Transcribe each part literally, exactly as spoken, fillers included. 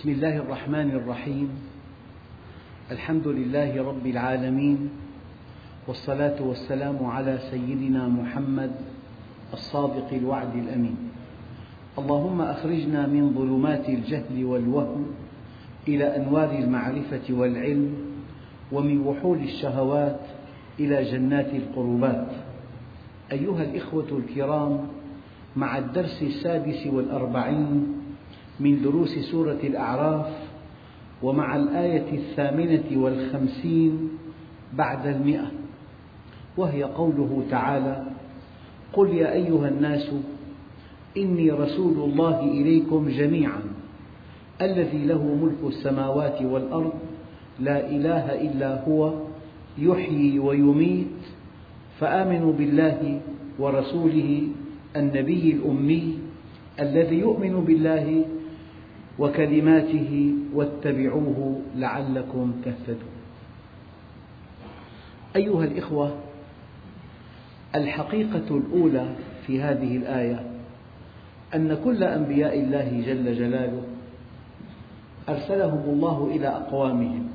بسم الله الرحمن الرحيم. الحمد لله رب العالمين، والصلاة والسلام على سيدنا محمد الصادق الوعد الأمين. اللهم أخرجنا من ظلمات الجهل والوهم إلى أنوار المعرفة والعلم، ومن وحول الشهوات إلى جنات القربات. أيها الإخوة الكرام، مع الدرس السادس والأربعين من دروس سورة الأعراف، ومع الآية الثامنة والخمسين بعد المئة، وهي قوله تعالى: قل يا أيها الناس إني رسول الله إليكم جميعا الذي له ملك السماوات والأرض لا إله إلا هو يحيي ويميت، فآمنوا بالله ورسوله النبي الأمي الذي يؤمن بالله وكلماته واتبعوه لعلكم تهتدون. أيها الإخوة، الحقيقة الأولى في هذه الآية أن كل أنبياء الله جل جلاله أرسلهم الله إلى أقوامهم،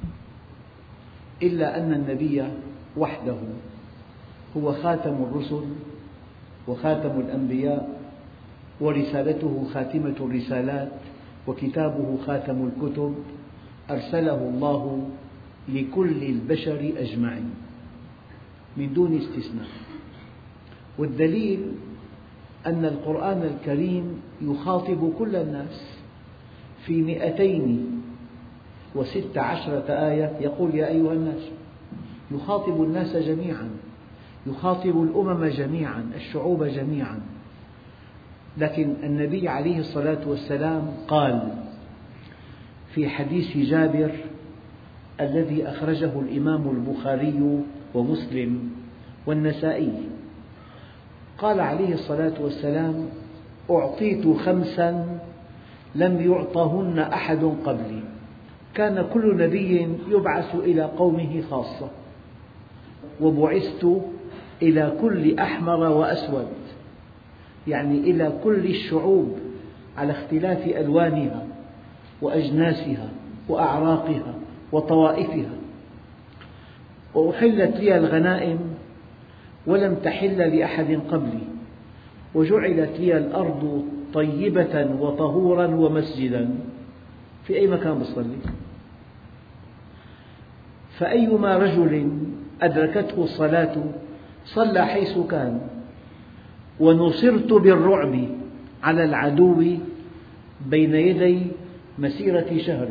إلا أن النبي وحده هو خاتم الرسل وخاتم الأنبياء، ورسالته خاتمة الرسالات، وكتابه خاتم الكتب، أرسله الله لكل البشر أجمعين من دون استثناء. والدليل أن القرآن الكريم يخاطب كل الناس. في مئتين وست عشرة آية يقول يا أيها الناس، يخاطب الناس جميعا، يخاطب الأمم جميعا، الشعوب جميعا. لكن النبي عليه الصلاة والسلام قال في حديث جابر الذي أخرجه الإمام البخاري ومسلم والنسائي، قال عليه الصلاة والسلام: أعطيت خمسا لم يعطهن أحد قبلي. كان كل نبي يبعث إلى قومه خاصة، وبعثت إلى كل أحمر وأسود، يعني إلى كل الشعوب على اختلاف ألوانها وأجناسها وأعراقها وطوائفها. وأحلت لي الغنائم ولم تحل لأحد قبلي، وجعلت لي الأرض طيبة وطهورا ومسجدا. في أي مكان بصلي. فأيما رجل أدركته الصلاة صلى حيث كان. ونصرت بالرعب على العدو بين يدي مسيرة شهر.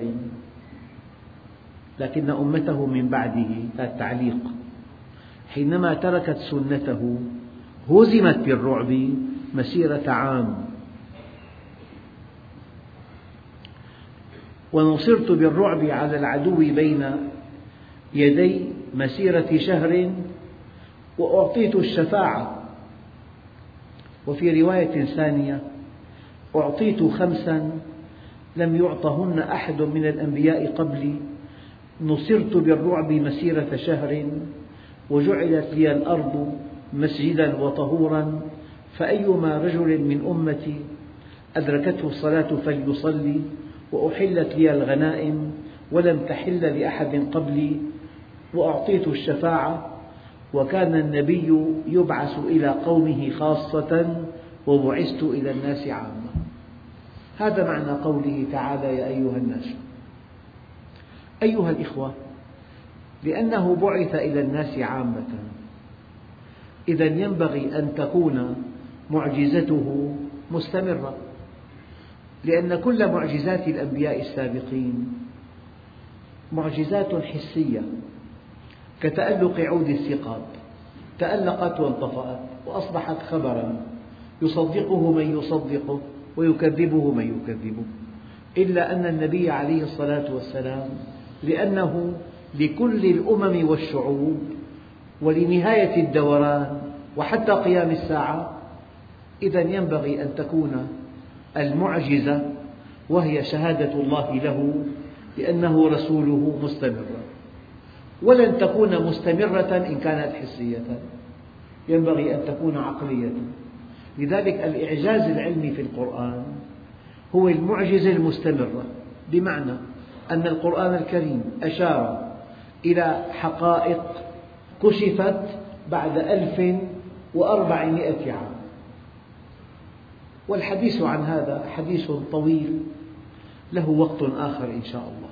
لكن أمته من بعده، التعليق، حينما تركت سنته هزمت بالرعب مسيرة عام. ونصرت بالرعب على العدو بين يدي مسيرة شهر، وأعطيت الشفاعة. وفي رواية ثانية: أعطيت خمسا لم يعطهن أحد من الأنبياء قبلي، نصرت بالرعب مسيرة شهر، وجعلت لي الأرض مسجدا وطهورا، فأيما رجل من أمتي أدركته الصلاة فليصلي، وأحلت لي الغنائم ولم تحل لأحد قبلي، وأعطيت الشفاعة. وكان النبي يبعث إلى قومه خاصة، وبعثت إلى الناس عامة. هذا معنى قوله تعالى يا أيها الناس. أيها الإخوة، لأنه بعث إلى الناس عامة، إذن ينبغي أن تكون معجزته مستمرة، لأن كل معجزات الأنبياء السابقين معجزات حسية، كتألق عود الثقاب، تألقت وانطفأت وأصبحت خبرا يصدقه من يصدقه ويكذبه من يكذبه. إلا أن النبي عليه الصلاة والسلام لأنه لكل الأمم والشعوب ولنهاية الدوران وحتى قيام الساعة، إذن ينبغي أن تكون المعجزة وهي شهادة الله له بأنه رسوله مستمرة، ولن تكون مستمرة إن كانت حسية، ينبغي أن تكون عقلية. لذلك الإعجاز العلمي في القرآن هو المعجزة المستمرة، بمعنى أن القرآن الكريم أشار إلى حقائق كشفت بعد ألف وأربعمائة عام، والحديث عن هذا حديث طويل له وقت آخر إن شاء الله.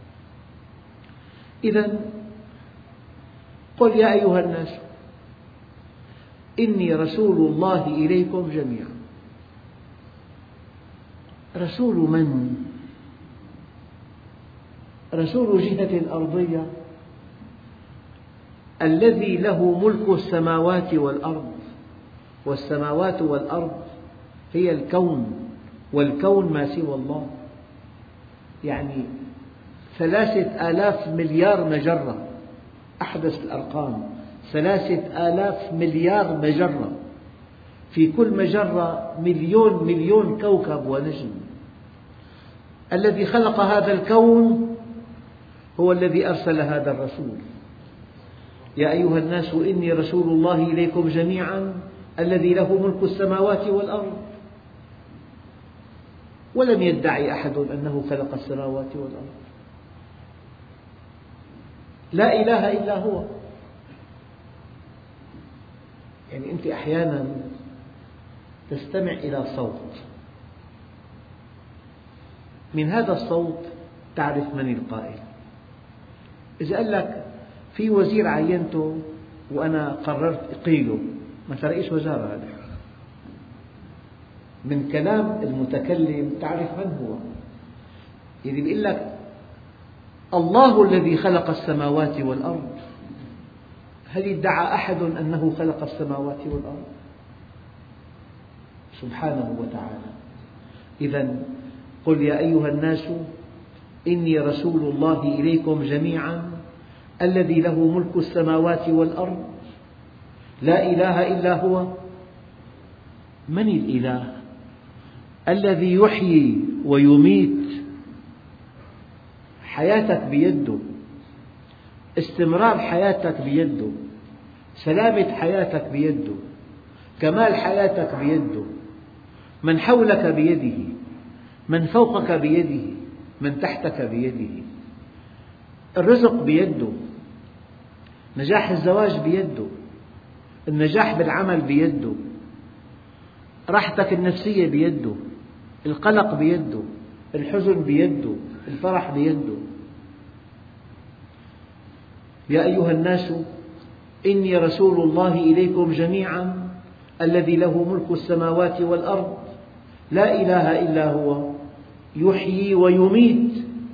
إذن قل يا أيها الناس إني رسول الله إليكم جميعا. رسول من؟ رسول جهة أرضية الذي له ملك السماوات والأرض، والسماوات والأرض هي الكون، والكون ما سوى الله، يعني ثلاثة آلاف مليار مجرة، أحدث الأرقام ثلاثة آلاف مليار مجرة، في كل مجرة مليون مليون كوكب ونجم. الذي خلق هذا الكون هو الذي أرسل هذا الرسول. يا أيها الناس إني رسول الله إليكم جميعا الذي له ملك السماوات والأرض. ولم يدعي أحد أنه خلق السماوات والأرض. لا إله إلا هو. يعني أنت أحيانا تستمع إلى صوت، من هذا الصوت تعرف من القائل. إذا قال لك في وزير عينته وأنا قررت أقيله، مثل رئيس وزراء، هذا من كلام المتكلم تعرف من هو. يعني بيقول لك الله الذي خلق السماوات والأرض، هل ادعى أحد أنه خلق السماوات والأرض؟ سبحانه وتعالى. إذن قل يا أيها الناس إني رسول الله إليكم جميعا الذي له ملك السماوات والأرض لا إله إلا هو. من الإله؟ الذي يحيي ويميت. حياتك بيده، استمرار حياتك بيده، سلامة حياتك بيده، كمال حياتك بيده، من حولك بيده، من فوقك بيده، من تحتك بيده. الرزق بيده، نجاح الزواج بيده، النجاح بالعمل بيده، راحتك النفسية بيده، القلق بيده، الحزن بيده، الفرح بيده. يا أيها الناس إني رسول الله إليكم جميعا الذي له ملك السماوات والأرض لا إله إلا هو يحيي ويميت.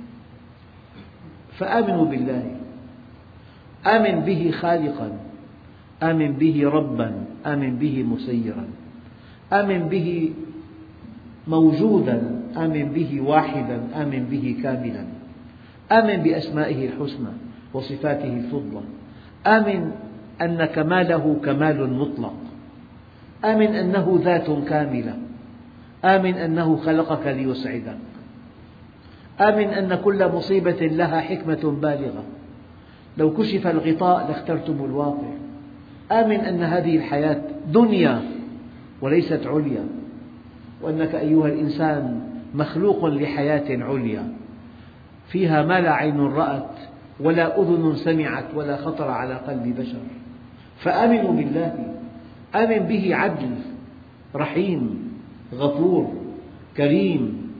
فآمنوا بالله، آمن به خالقا، آمن به ربا، آمن به مسيرا، آمن به موجودا، آمن به واحدا، آمن به كاملا، آمن بأسمائه الحسنى وصفاته الفضلى، آمن أن كماله كمال مطلق، آمن أنه ذات كاملة، آمن أنه خلقك ليسعدك، آمن أن كل مصيبة لها حكمة بالغة، لو كشف الغطاء لاخترتم الواقع، آمن أن هذه الحياة دنيا وليست عليا، وأنك أيها الإنسان مخلوق لحياة عليا فيها ما لا عين رأت ولا أذن سمعت ولا خطر على قلب بشر. فآمنوا بالله، آمن به عدل، رحيم، غفور، كريم،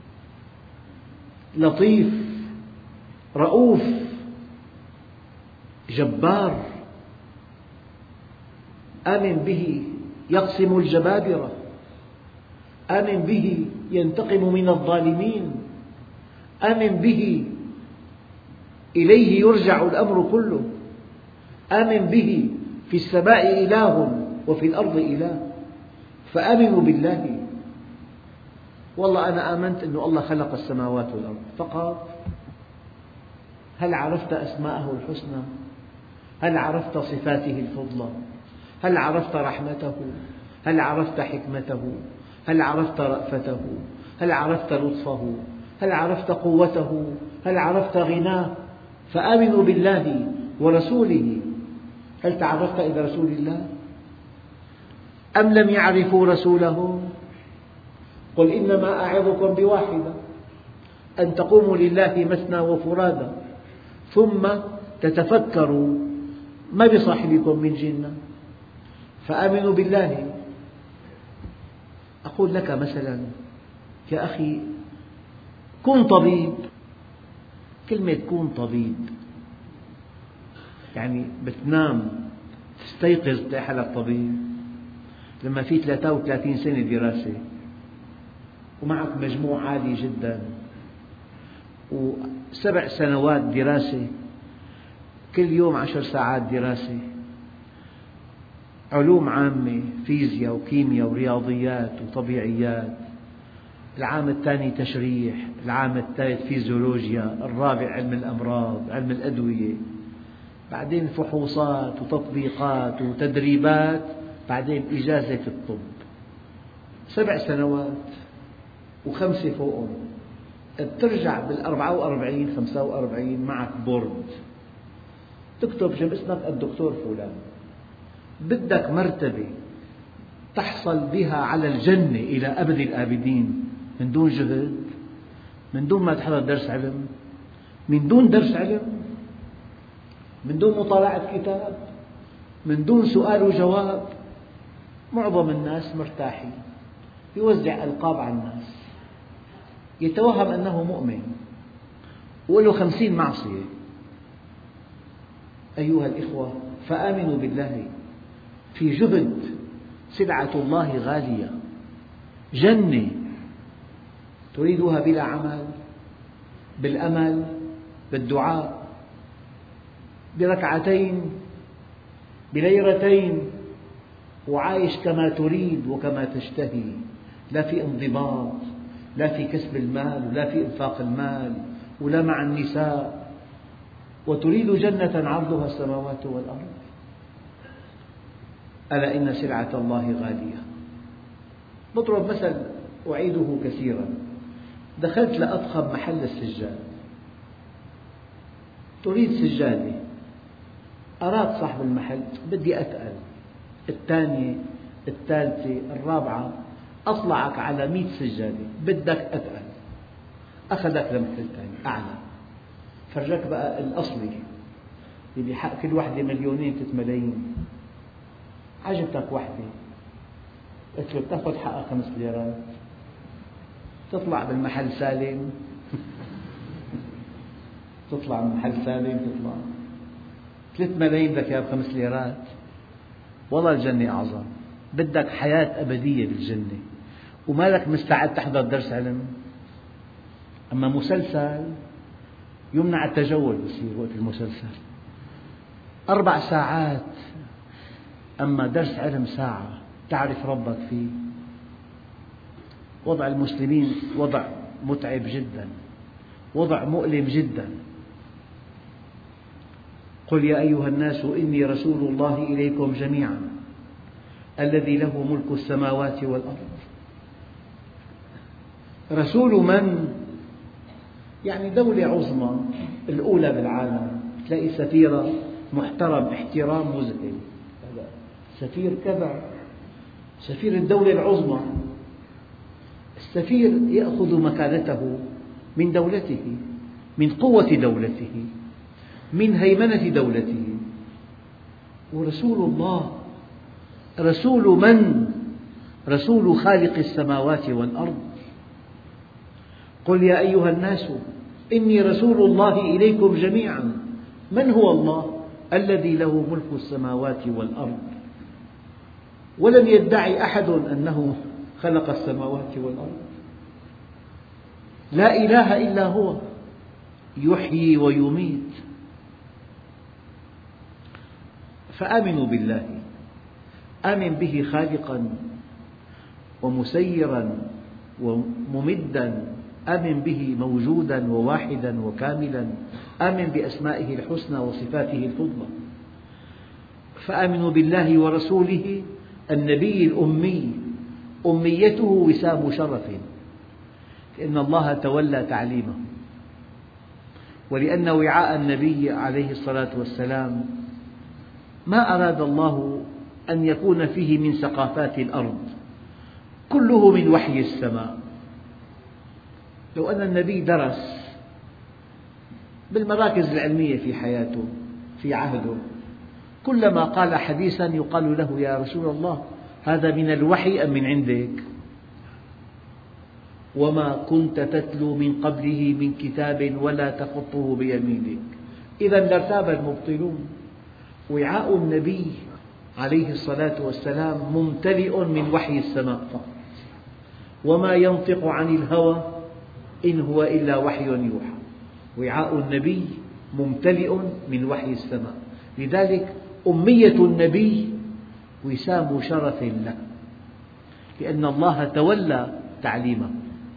لطيف، رؤوف، جبار. آمن به يقسم الجبابرة، آمن به ينتقم من الظالمين، آمن به إليه يرجع الأمر كله، آمن به في السماء إله وفي الأرض إله. فآمنوا بالله. والله أنا آمنت أن الله خلق السماوات والأرض فقط. هل عرفت أسماءه الحسنى؟ هل عرفت صفاته الفضلى؟ هل عرفت رحمته؟ هل عرفت حكمته؟ هل عرفت رأفته؟ هل عرفت لطفه؟ هل عرفت قوته؟ هل عرفت غناه؟ فآمنوا بالله ورسوله. هل تعرفت إلى رسول الله؟ أم لم يعرفوا رسولهم؟ قل إنما أعظكم بواحدة أن تقوموا لله مثنى وفرادى ثم تتفكروا ما بصاحبكم من جنة فآمنوا بالله. أقول لك مثلا يا أخي كن طبيب. كلمة كن طبيب يعني بتنام تستيقظ تلاقي حالك طبيب. لما في ثلاثة وثلاثين سنة دراسة ومعك مجموع عالي جدا وسبع سنوات دراسة، كل يوم عشر ساعات دراسة، علوم عامة فيزياء وكيمياء ورياضيات وطبيعيات، العام الثاني تشريح، العام الثالث فيزيولوجيا، الرابع علم الأمراض، علم الأدوية، بعدين فحوصات وتطبيقات وتدريبات، بعدين إجازة في الطب. سبع سنوات وخمسة فوقهم. بترجع بالأربعة وأربعين خمسة وأربعين معك بورد تكتب جنب اسمك الدكتور فلان. بدك مرتبة تحصل بها على الجنة إلى أبد الآبدين من دون جهد، من دون ما تحضر درس علم، من دون درس علم، من دون مطالعة كتاب، من دون سؤال وجواب. معظم الناس مرتاحين، يوزع ألقاب على الناس، يتوهم أنه مؤمن وله خمسين معصية. أيها الإخوة فآمنوا بالله، في جهد، سلعة الله غالية، جنة تريدها بلا عمل، بالأمل، بالدعاء، بركعتين، بليرتين، وعايش كما تريد وكما تشتهي، لا في انضباط، لا في كسب المال ولا في إنفاق المال ولا مع النساء، وتريد جنة عرضها السماوات والأرض. ألا إن سلعة الله غالية. بضرب مثل أعيده كثيرا. دخلت لأضخم محل السجاد، تريد سجادة، أراد صاحب المحل بدي أتقل، الثانية الثالثة الرابعة، أطلعك على مئة سجادة بدك أتقل، أخذك لمحل ثاني أعلى، فرجاك بقى الأصلي اللي بحق كل واحدة مليونين ثلاث ملايين. عجبتك واحدة، قلت له بتاخذ حقها خمس ليرات، تطلع بالمحل سالم تطلع من محل سالم تطلع ثلاث ملايين بدك إياها بخمس ليرات. والله الجنة أعظم، بدك حياة أبدية بالجنة وما لك مستعد تحضر درس علم. أما مسلسل يمنع التجول بصير وقت المسلسل أربع ساعات، أما درس علم ساعة تعرف ربك فيه. وضع المسلمين وضع متعب جدا، وضع مؤلم جدا. قل يا أيها الناس إني رسول الله إليكم جميعا الذي له ملك السماوات والأرض. رسول من؟ يعني دولة عظمى الأولى بالعالم، تلاقي سفيرة محترم احترام مذهل، سفير كذا، سفير الدولة العظمى. السفير يأخذ مكانته من دولته، من قوة دولته، من هيمنة دولته. ورسول الله رسول من؟ رسول خالق السماوات والأرض. قل يا أيها الناس إني رسول الله إليكم جميعا. من هو الله؟ الذي له ملك السماوات والأرض. ولم يدعي أحد أنه خلق السماوات والأرض. لا إله إلا هو يحيي ويميت. فآمنوا بالله، آمن به خالقا ومسيرا وممدا، آمن به موجودا وواحدا وكاملا، آمن بأسمائه الحسنى وصفاته الفضلى. فآمنوا بالله ورسوله النبي الأمي، أميته وسام شرف، لأن الله تولى تعليمه، ولأن وعاء النبي عليه الصلاة والسلام ما أراد الله أن يكون فيه من ثقافات الأرض، كله من وحي السماء. لو أن النبي درس بالمراكز العلمية في حياته في عهده، كلما قال حديثا يقال له: يا رسول الله، هذا من الوحي أم من عندك؟ وما كنت تتلو من قبله من كتاب ولا تخطه بيمينك إذا لارتاب المبطلون. وعاء النبي عليه الصلاة والسلام ممتلئ من وحي السماء فقط، وما ينطق عن الهوى إن هو إلا وحي يوحى. وعاء النبي ممتلئ من وحي السماء، لذلك أمية النبي وسام شرف له، لأن الله تولى تعليمه،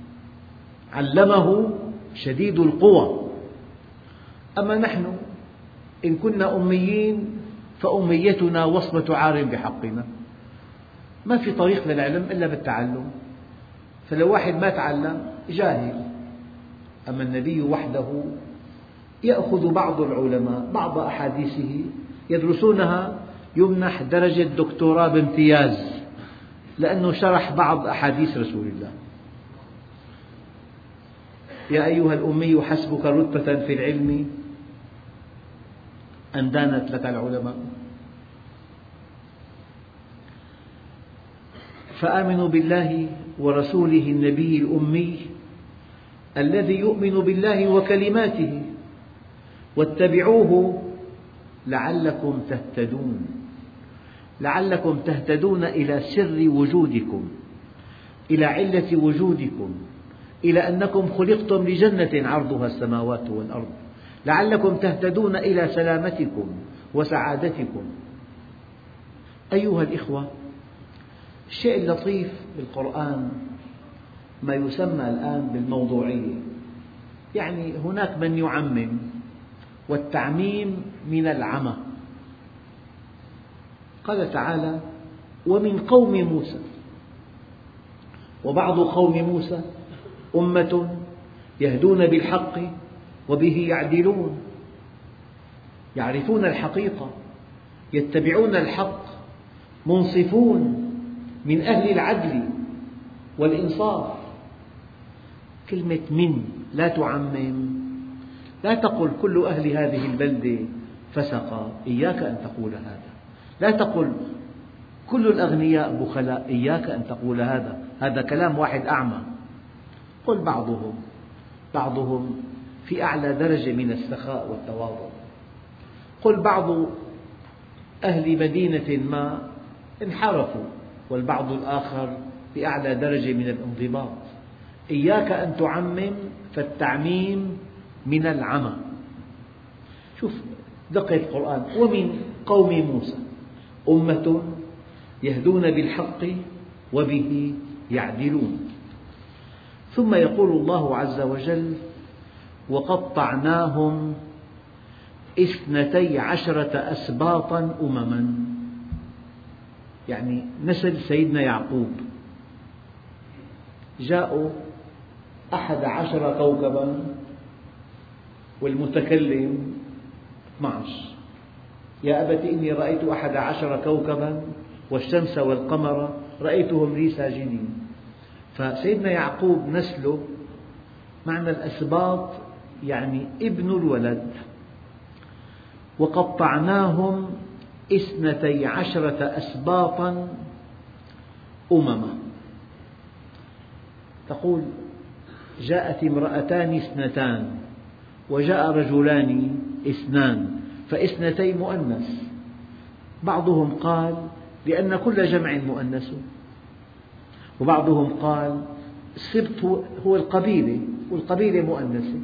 علمه شديد القوى. أما نحن إن كنا أميين فأميتنا وصمة عار بحقنا، ما في طريق للعلم إلا بالتعلم، فلو واحد ما تعلم جاهل. أما النبي وحده يأخذ بعض العلماء بعض أحاديثه يدرسونها، يمنح درجة دكتوراه بامتياز لأنه شرح بعض أحاديث رسول الله. يا أيها الأمي حسبك رتبة في العلم أن دانت لك العلماء. فآمنوا بالله ورسوله النبي الأمي الذي يؤمن بالله وكلماته واتبعوه لعلكم تهتدون. لعلكم تهتدون إلى سر وجودكم، إلى علة وجودكم، إلى أنكم خلقتم لجنة عرضها السماوات والأرض، لعلكم تهتدون إلى سلامتكم وسعادتكم. أيها الإخوة، الشيء اللطيف بالقرآن ما يسمى الآن بالموضوعية، يعني هناك من يعمم، والتعميم من العمى. قال تعالى: ومن قوم موسى. وبعض قوم موسى أمة يهدون بالحق وبه يعدلون، يعرفون الحقيقة، يتبعون الحق، منصفون، من أهل العدل والإنصاف. كلمة من لا تعمم، لا تقل كل أهل هذه البلدة فسقة، إياك أن تقول هذا. لا تقل كل الأغنياء بخلاء، إياك أن تقول هذا، هذا كلام واحد أعمى. قل بعضهم بعضهم في أعلى درجة من السخاء والتواضع. قل بعض أهل مدينة ما انحرفوا، والبعض الآخر بأعلى درجة من الانضباط. إياك أن تعمم، فالتعميم من العمى. شوف دقة القرآن: ومن قوم موسى أمة يهدون بالحق وبه يعدلون. ثم يقول الله عز وجل: وقطعناهم اثنتي عشرة أسباطا أمما، يعني نسل سيدنا يعقوب جاءوا أحد عشر كوكبا، والمتكلم اثني عشر. يا أبت إني رأيت أحد عشر كوكبا والشمس والقمر رأيتهم لي ساجدين. فسيدنا يعقوب نسله معنى الأسباط يعني ابن الولد. وقطعناهم اثنتي عشرة أسباطا أمما. تقول: جاءت امرأتان اثنتان، وجاء رجلان اثنان، فاثنتي مؤنث. بعضهم قال لأن كل جمع مؤنث، وبعضهم قال السبط هو القبيلة، والقبيلة مؤنثة.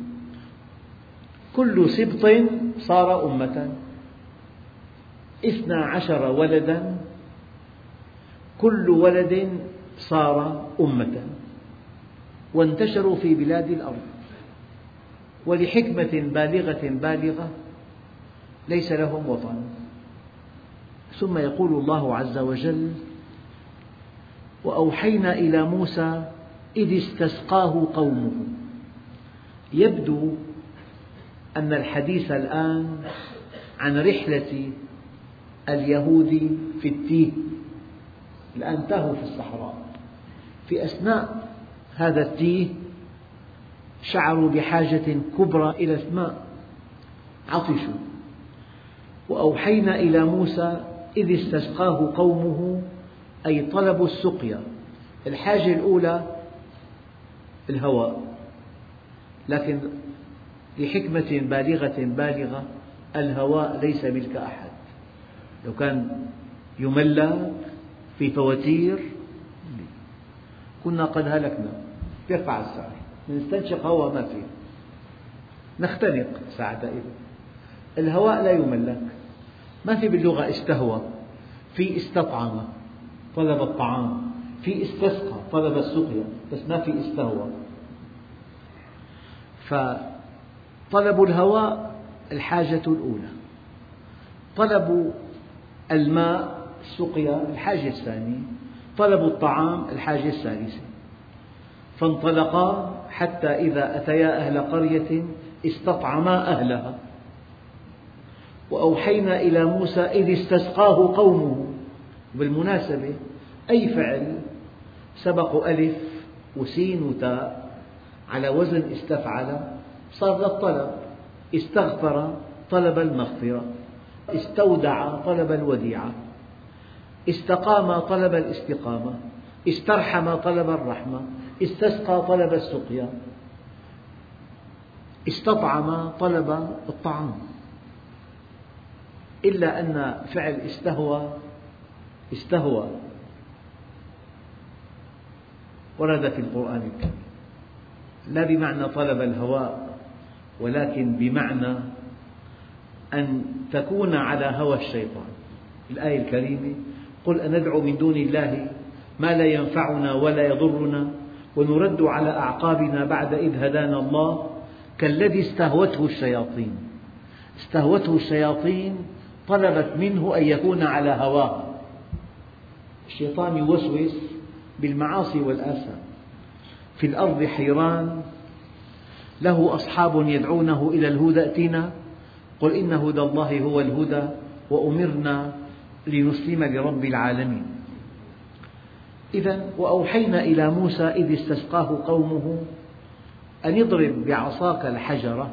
كل سبط صار أمة، اثنا عشر ولدا، كل ولد صار أمة، وانتشروا في بلاد الأرض. ولحكمة بالغة بالغة ليس لهم وطن. ثم يقول الله عز وجل: وأوحينا إلى موسى إذ استسقاه قومه. يبدو أن الحديث الآن عن رحلة اليهود في التيه، الآن تاهوا في الصحراء. في أثناء هذا التيه شعروا بحاجة كبرى إلى الماء، عطشوا. وأوحينا إلى موسى إذ استسقاه قومه، أي طلبوا السقيا. الحاجة الأولى الهواء، لكن لحكمة بالغة بالغة الهواء ليس ملك أحد. لو كان يملك في فواتير كنا قد هلكنا، يرفع السعر، نستنشق هواء ما فيه، نختنق ساعتها. الهواء لا يملك، ما في باللغة استهوى، في استطعم طلب الطعام، في استسقى طلب السقيا، بس ما في استهوى. فطلبوا الهواء الحاجة الأولى، طلبوا الماء السقيا الحاجة الثانية، طلبوا الطعام الحاجة الثالثة. فانطلقا حتى إذا أتيا أهل قرية استطعما أهلها وأوحينا إلى موسى إذ استسقاه قومه. بالمناسبة أي فعل سبق ألف وسين وتاء على وزن استفعل صار للطلب. استغفر طلب المغفرة، استودع طلب الوديعة، استقام طلب الاستقامة، استرحم طلب الرحمة، استسقى طلب السقيا، استطعم طلب الطعام. إلا أن فعل استهوى استهوى ورد في القرآن الكريم لا بمعنى طلب الهواء، ولكن بمعنى أن تكون على هوى الشيطان. الآية الكريمة: قل أندعو من دون الله ما لا ينفعنا ولا يضرنا ونرد على أعقابنا بعد إذ هدانا الله كالذي استهوته الشياطين. استهوته الشياطين طلبت منه أن يكون على هواها. الشيطان يوسوس بالمعاصي والآثام. في الأرض حيران له أصحاب يدعونه إلى الهدى ائتنا قل إن هدى الله هو الهدى وأمرنا لنسلم لرب العالمين. إذن وأوحينا إلى موسى إذ استسقاه قومه أن اضرب بعصاك الحجرة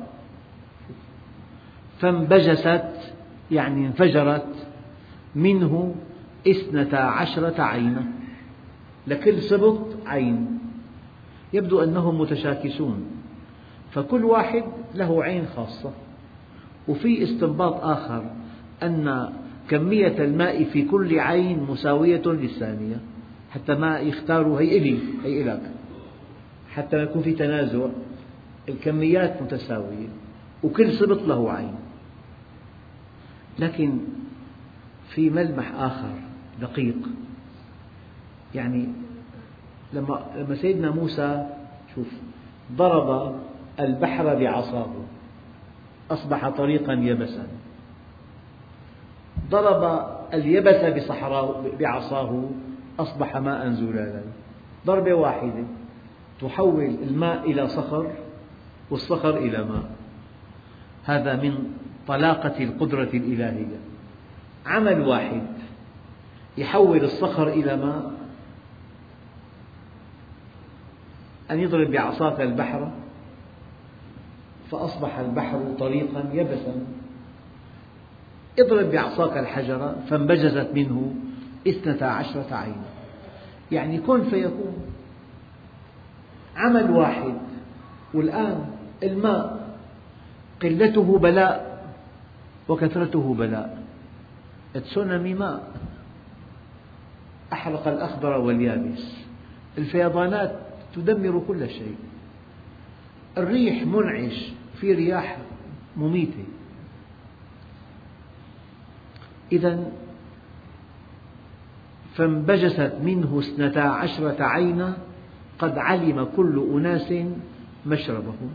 فانبجست، يعني انفجرت منه اثنتا عشرة عينا، لكل سبط عين. يبدو أنهم متشاكسون، فكل واحد له عين خاصة. وفي استنباط آخر أن كمية الماء في كل عين مساوية للثانية، حتى ما يختاروا هي إلي هي إلك، حتى ما يكون في تنازع، الكميات متساوية وكل سبط له عين. لكن في ملمح آخر دقيق، يعني لما لما سيدنا موسى شوف ضرب البحر بعصاه أصبح طريقا يبسا، ضرب اليبس بصحراء بعصاه أصبح ماء زلالا. ضربة واحدة تحول الماء إلى صخر والصخر إلى ماء. هذا من طلاقة القدرة الإلهية. عمل واحد يحول الصخر إلى ماء، أن يضرب بعصاك البحر فأصبح البحر طريقا يبسا، اضرب بعصاك الحجرة فانبجست منه اثنتا عشرة عينا، يعني كن فيكون. عمل واحد. والآن الماء قلته بلاء وكثرته بلاء. التسونامي ماء أحرق الأخضر واليابس، الفيضانات تدمر كل شيء، الريح منعش، في رياح مميتة. إذن فانبجست منه اثنتا عشرة عينا قد علم كل أناس مشربهم.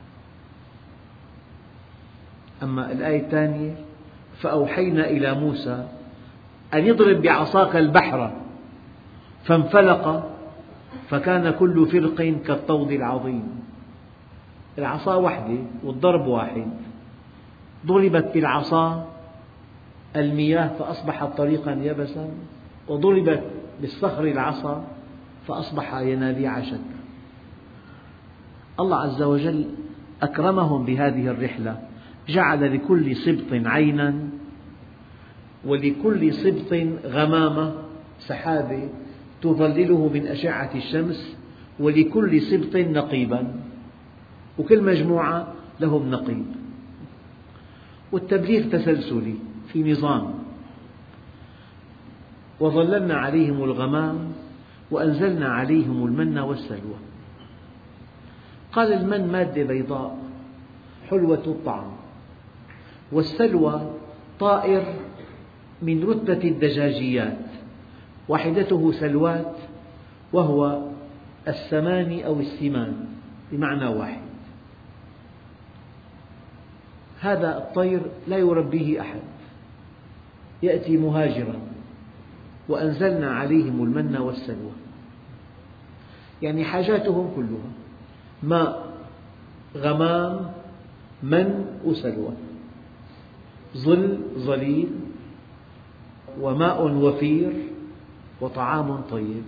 أما الآية الثانية: فأوحينا إلى موسى أن اضرب بعصاك البحر فانفلق فكان كل فرق كالطود العظيم. العصا واحدة والضرب واحد، ضربت بالعصا المياه فأصبحت طريقا يبسا، وضربت بالصخر العصا فأصبح ينابيع شتى. الله عز وجل أكرمهم بهذه الرحلة، جعل لكل سبط عينا، ولكل سبط غمامة سحابة تظلله من أشعة الشمس، ولكل سبط نقيبا، وكل مجموعة لهم نقيب. والتبليغ تسلسلي في نظام. وظللنا عليهم الغمام وأنزلنا عليهم المن والسلوى. قال المن مادة بيضاء حلوة الطعم، والسلوى طائر من رتبة الدجاجيات، واحدته سلوات، وهو السمان أو السمان بمعنى واحد. هذا الطير لا يربيه أحد، يأتي مهاجرا. وأنزلنا عليهم المن والسلوى، يعني حاجاتهم كلها ماء، غمام، من وسلوى، ظل ظليل، وماء وفير، وطعام طيب.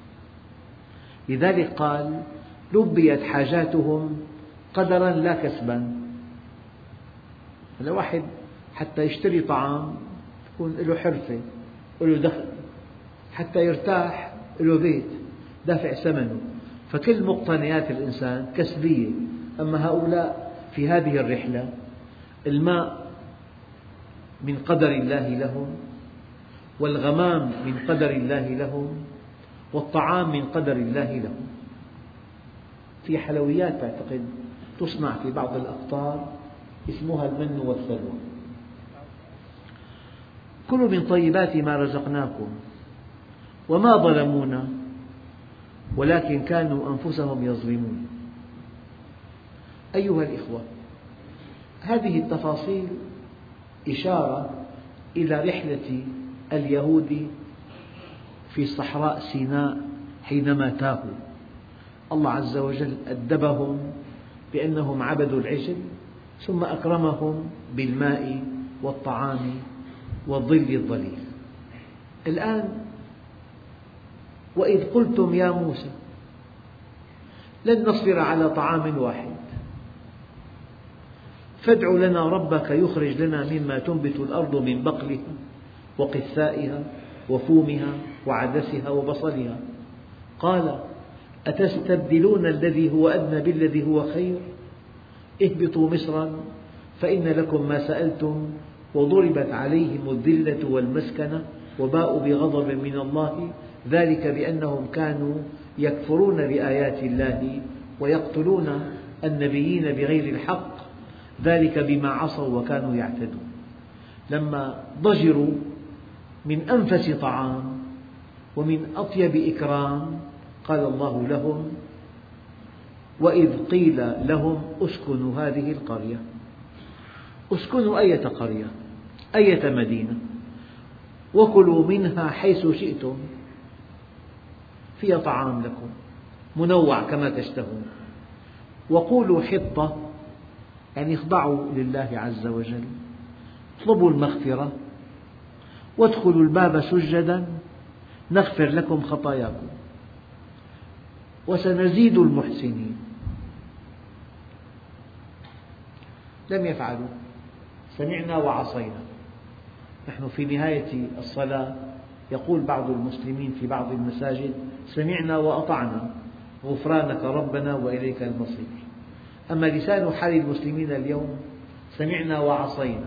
لذلك قال: لبيت حاجاتهم قدرا لا كسبا. هذا واحد حتى يشتري طعام يكون له حرفة، له دخل، حتى يرتاح له بيت دافع ثمنه. فكل مقتنيات الإنسان كسبية. أما هؤلاء في هذه الرحلة الماء من قدر الله لهم، والغمام من قدر الله لهم، والطعام من قدر الله لهم. في حلويات أعتقد تصنع في بعض الأقطار اسمها المن والسلوى. كلوا من طيبات ما رزقناكم وما ظلمونا ولكن كانوا أنفسهم يظلمون. أيها الإخوة، هذه التفاصيل إشارة إلى رحلة اليهود في صحراء سيناء حينما تاهوا. الله عز وجل أدبهم بأنهم عبدوا العجل، ثم أكرمهم بالماء والطعام والظل الظليل. الآن: وإذ قلتم يا موسى لن نصبر على طعام واحد فادع لنا ربك يخرج لنا مما تنبت الأرض من بقلها وقثائها وفومها وعدسها وبصلها. قال: أتستبدلون الذي هو أدنى بالذي هو خير؟ اهبطوا مصرا فإن لكم ما سألتم وضربت عليهم الذلة والمسكنة وباءوا بغضب من الله ذلك بأنهم كانوا يكفرون بآيات الله ويقتلون النبيين بغير الحق ذلك بما عصوا وكانوا يعتدون. لما ضجروا من أنفس طعام ومن أطيب إكرام قال الله لهم: وإذ قيل لهم اسكنوا هذه القرية. اسكنوا أية قرية، أية مدينة، وكلوا منها حيث شئتم، فيها طعام لكم منوع كما تشتهون، وقولوا حطة، يعني اخضعوا لله عز وجل، اطلبوا المغفرة، وادخلوا الباب سجدا نغفر لكم خطاياكم وسنزيد المحسنين. لم يفعلوا، سمعنا وعصينا. نحن في نهاية الصلاة يقول بعض المسلمين في بعض المساجد: سمعنا وأطعنا غفرانك ربنا وإليك المصير. أما لسان حال المسلمين اليوم: سمعنا وعصينا.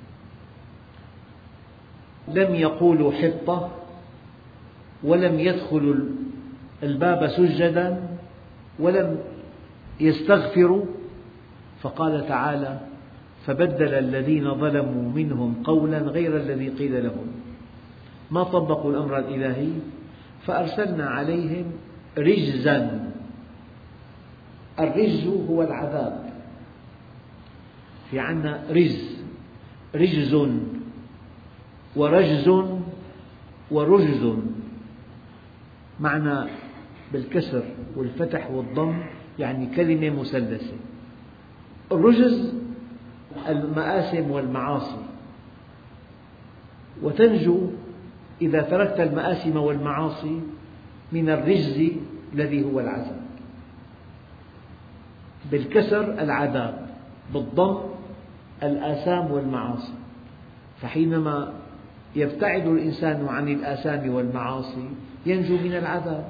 لم يقولوا حطة، ولم يدخلوا الباب سجدا، ولم يستغفروا. فقال تعالى: فبدل الذين ظلموا منهم قولا غير الذي قيل لهم. ما طبقوا الأمر الإلهي فأرسلنا عليهم رجزا. الرجز هو العذاب. في عندنا رجز، رجز ورجز ورجز، معنى بالكسر والفتح والضم، يعني كلمة مثلثة. الرجز المآثم والمعاصي، وتنجو إذا تركت المآثم والمعاصي من الرجز الذي هو العذاب. بالكسر العذاب، بالضم الآثام والمعاصي. فحينما يبتعد الإنسان عن الآثام والمعاصي ينجو من العذاب.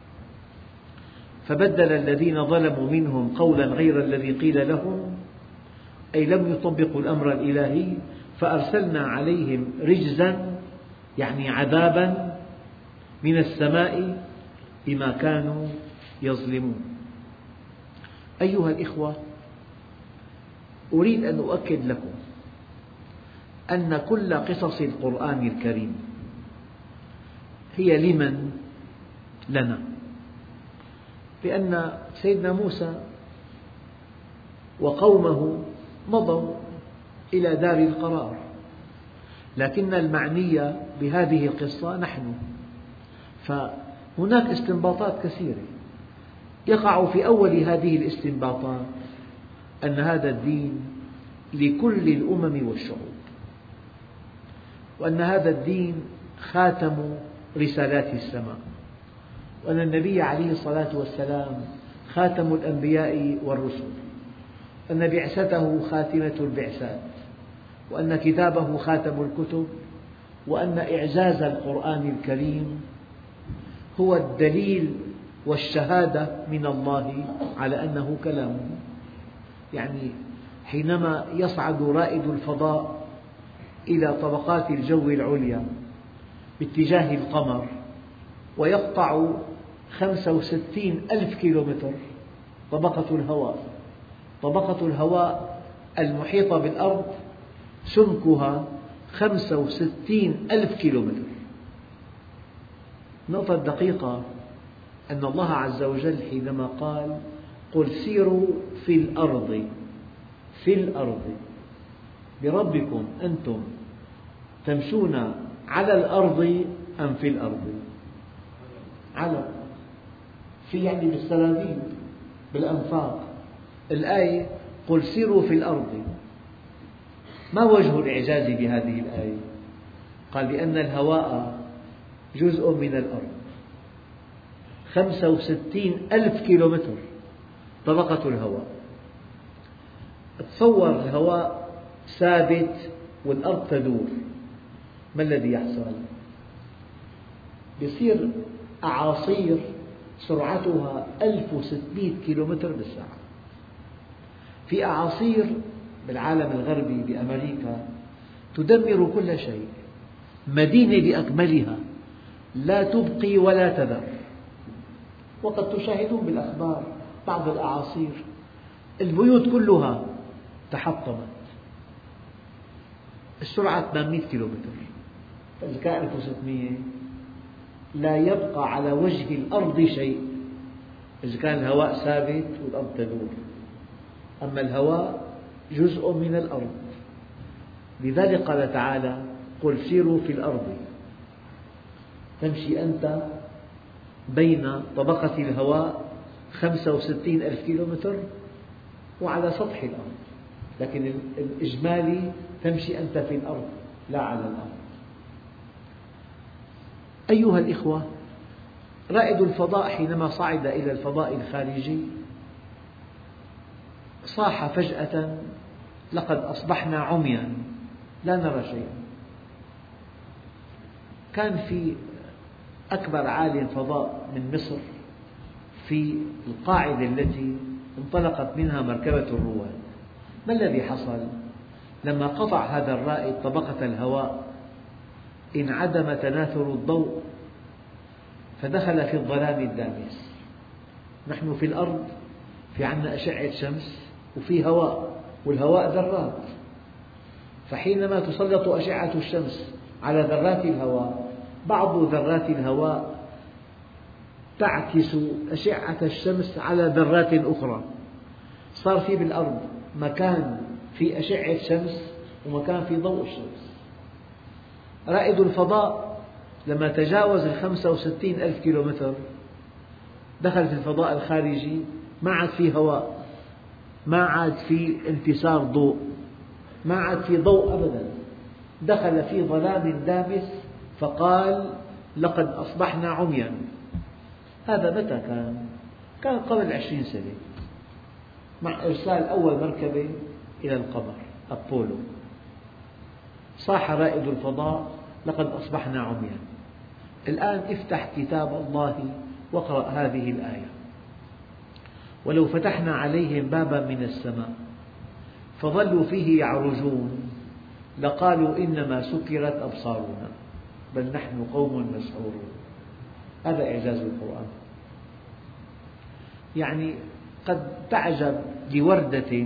فبدل الذين ظلموا منهم قولا غير الذي قيل لهم، أي لم يطبقوا الأمر الإلهي، فأرسلنا عليهم رجزا يعني عذابا من السماء بما كانوا يظلمون. أيها الإخوة، أريد أن أؤكد لكم أن كل قصص القرآن الكريم هي لمن؟ لنا، لأن سيدنا موسى وقومه مضوا إلى دار القرار، لكن المعني بهذه القصة نحن. فهناك استنباطات كثيرة. يقع في أول هذه الاستنباطات أن هذا الدين لكل الأمم والشعوب، وأن هذا الدين خاتم رسالات السماء، وأن النبي عليه الصلاة والسلام خاتم الأنبياء والرسل، أن بعثته خاتمة البعثات، وأن كتابه خاتم الكتب، وأن إعجاز القرآن الكريم هو الدليل والشهادة من الله على أنه كلامه. يعني حينما يصعد رائد الفضاء إلى طبقات الجو العليا باتجاه القمر ويقطع خمسة وستين ألف كيلومتر، طبقة الهواء طبقة الهواء المحيطة بالأرض سمكها خمسة وستين ألف كيلومتر. النقطة الدقيقة أن الله عز وجل حينما قال قل سيروا في الأرض في الأرض بربكم أنتم تمشون على الأرض أم في الأرض؟ على، في يعني بالسرابيل بالأنفاق. الآية قل سيروا في الأرض. ما وجه الإعجاز بهذه الآية؟ قال لأن الهواء جزء من الأرض، خمسة وستين ألف كيلومتر طبقة الهواء. تصور الهواء ثابت والأرض تدور، ما الذي يحصل؟ يصير أعاصير سرعتها ألف وستمئة كيلومتر بالساعة. في أعاصير بالعالم الغربي بأمريكا تدمر كل شيء، مدينة بأكملها لا تبقي ولا تذر. وقد تشاهدون بالأخبار بعض الأعاصير البيوت كلها تحطمت. السرعة ثمانمئة كيلومتر، فإذا كان ألف وستمئة لا يبقى على وجه الأرض شيء إذا كان الهواء ثابت والأرض تدور. أما الهواء جزء من الأرض، لذلك قال تعالى قل سيروا في الأرض. تمشي أنت بين طبقة الهواء خمسة وستين ألف كيلومتر وعلى سطح الأرض، لكن الإجمالي تمشي أنت في الأرض لا على الأرض. أيها الإخوة، رائد الفضاء حينما صعد إلى الفضاء الخارجي صاح فجأة لقد أصبحنا عميا لا نرى شيئا. كان في أكبر عالم فضاء من مصر في القاعدة التي انطلقت منها مركبة الرواد. ما الذي حصل؟ لما قطع هذا الرائد طبقة الهواء انعدم تناثر الضوء فدخل في الظلام الدامس. نحن في الأرض في عندنا أشعة شمس وفي هواء، والهواء ذرات، فحينما تسلط أشعة الشمس على ذرات الهواء بعض ذرات الهواء تعكس أشعة الشمس على ذرات أخرى. صار في بالأرض مكان في أشعة شمس ومكان في ضوء الشمس. رائد الفضاء لما تجاوز الخمسة وستين ألف كيلومتر دخل في الفضاء الخارجي، ما عاد في هواء، ما عاد في انتشار ضوء، ما عاد في ضوء أبدا، دخل في ظلام دامس فقال لقد أصبحنا عميا. هذا متى كان؟ كان قبل عشرين سنة. مع إرسال أول مركبة إلى القمر أبولو. صاح رائد الفضاء: لقد أصبحنا عميان. الآن افتح كتاب الله واقرأ هذه الآية: ولو فتحنا عليهم بابا من السماء فظلوا فيه يعرجون لقالوا إنما سكرت أبصارنا بل نحن قوم مسحورون. هذا إعجاز القرآن. يعني قد تعجب لوردة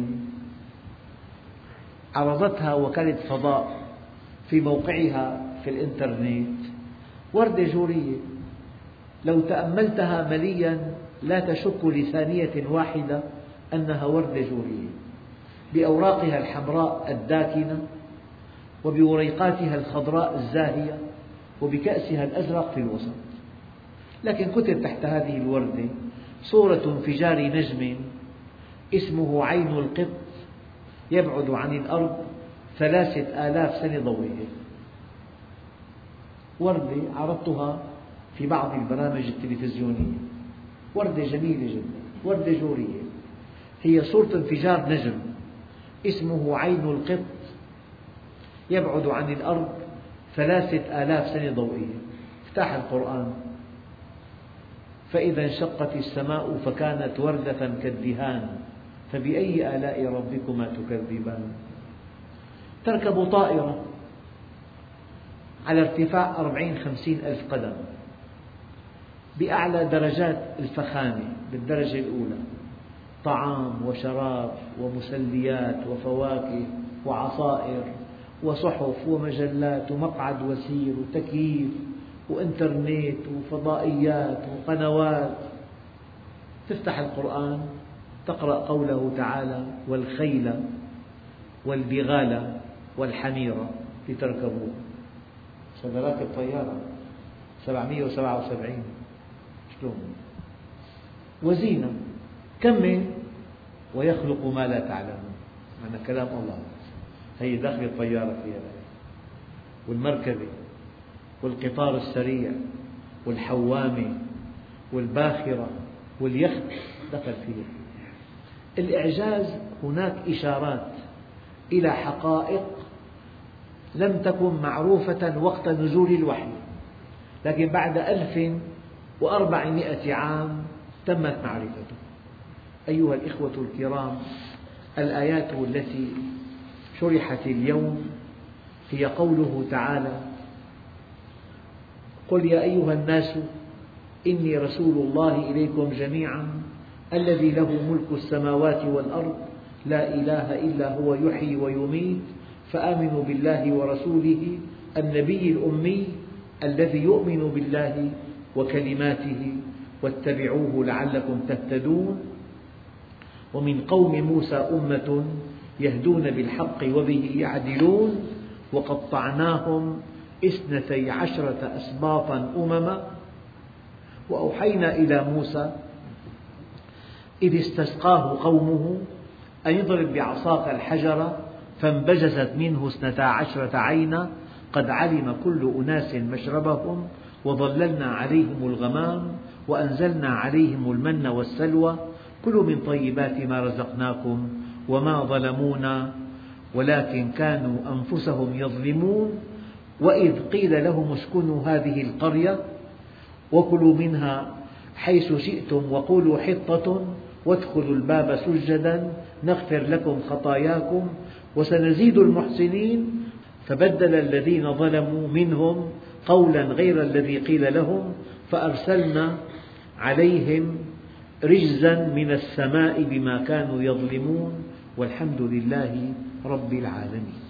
عرضتها وكالة فضاء في موقعها في الإنترنت، وردة جورية لو تأملتها مليا لا تشك لثانية واحدة أنها وردة جورية، بأوراقها الحمراء الداكنة وبوريقاتها الخضراء الزاهية وبكأسها الأزرق في الوسط. لكن كتب تحت هذه الوردة: صورة انفجار نجم اسمه عين القط يبعد عن الأرض ثلاثة آلاف سنة ضوئية. وردة عرضتها في بعض البرامج التلفزيونية، وردة جميلة جدا، وردة جورية، هي صورة انفجار نجم اسمه عين القط يبعد عن الأرض ثلاثة آلاف سنة ضوئية. افتح القرآن: فإذا انشقت السماء فكانت وردة كالدهان فبأي آلاء ربكما تكذبان. تركب طائرة على ارتفاع أربعين خمسين ألف قدم بأعلى درجات الفخامة بالدرجة الأولى، طعام وشراب ومسليات وفواكه وعصائر وصحف ومجلات ومقعد وسير وتكييف وإنترنت وفضائيات وقنوات. تفتح القرآن تقرأ قوله تعالى: والخيل والبغال والحمير لتركبوها. هذا راكب طيارة سبعمئة وسبعة وسبعين، شلون؟ وزينة، كمل: ويخلق ما لا تعلمون. معنى كلام الله. هي داخل الطيارة فيها الآية، والمركبة والقطار السريع والحوامة والباخرة واليخت دخل فيها. الإعجاز هناك إشارات إلى حقائق لم تكن معروفة وقت نزول الوحي، لكن بعد ألف وأربعمئة عام تمت معرفته. أيها الإخوة الكرام، الآيات التي شرحت اليوم هي قوله تعالى: قل يا أيها الناس إني رسول الله إليكم جميعا الذي له ملك السماوات والأرض لا إله إلا هو يحيي ويميت فآمنوا بالله ورسوله النبي الأمي الذي يؤمن بالله وكلماته واتبعوه لعلكم تهتدون. ومن قوم موسى أمة يهدون بالحق وبه يعدلون وقطعناهم اثنتي عشرة أسباطا أمما وأوحينا إلى موسى إذ استسقاه قومه أن يضرب بعصاك الحجر فانبجست منه اثنتا عشرة عينا قد علم كل أناس مشربهم وظللنا عليهم الغمام وأنزلنا عليهم المن والسلوى كلوا من طيبات ما رزقناكم وما ظلمونا ولكن كانوا أنفسهم يظلمون وإذ قيل لهم اسكنوا هذه القرية وكلوا منها حيث شئتم وقولوا حطة وادخلوا الباب سجدا نغفر لكم خطاياكم وسنزيد المحسنين فبدل الذين ظلموا منهم قولا غير الذي قيل لهم فأرسلنا عليهم رجزا من السماء بما كانوا يظلمون والحمد لله رب العالمين.